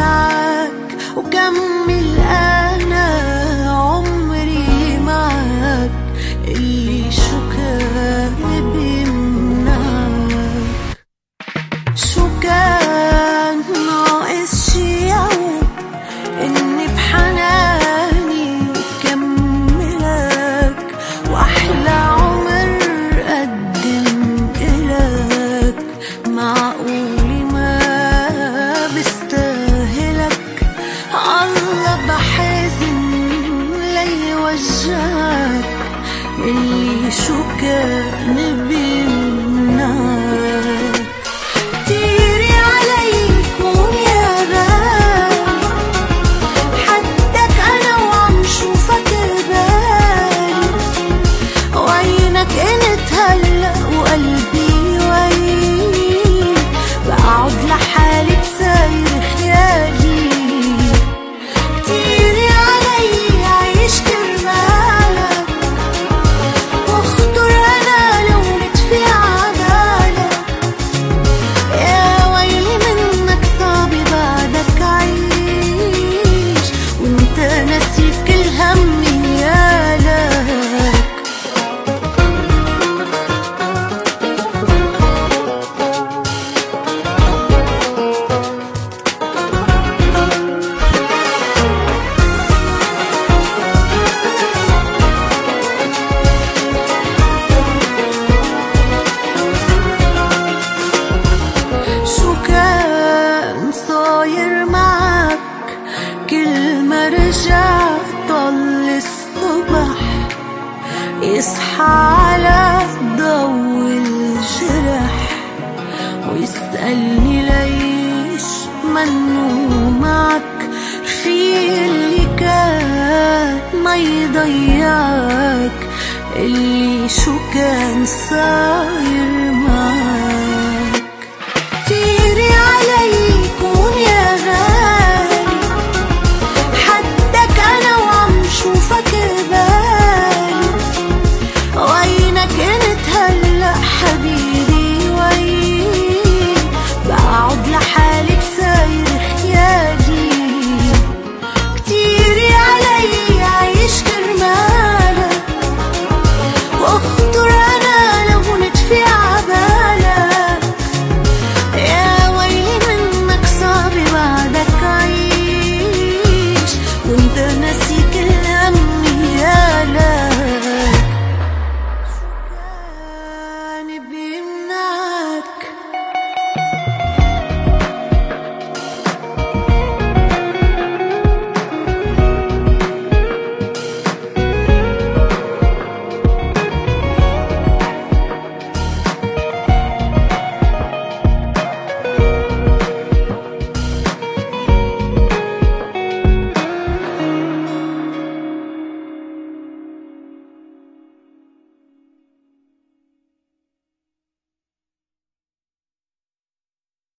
وجعك وكمل أنا عمري معك. اللي شو كان بيمنعك؟ شو كان ناقص شي يوم إني بحناني كملك وأحلى عمر قدم إلك؟ معقولي ما بستاهلك؟ الله بحزن ليوجعك. اللي شو كان بيمنعك؟ كتيري علي كون يا غالي، حدك أنا وعم شوفك بالي. وعينك انت هلأ وقلبي وين، بقعد لحالي بساير خيالي. كتيري علي عيش كرمالك، واخطر أنا لو متفي عبالك. يا ويلي منك صعب بعدك عيش، وانت نسيت كل همي يالك. شو كان صاير معك كل ما رجعت طل الصبح يصحى على ضو الجرح ويسألني ليش منو معك؟ رفيق اللي كان ما يضيعك. اللي شو كان صاير معك؟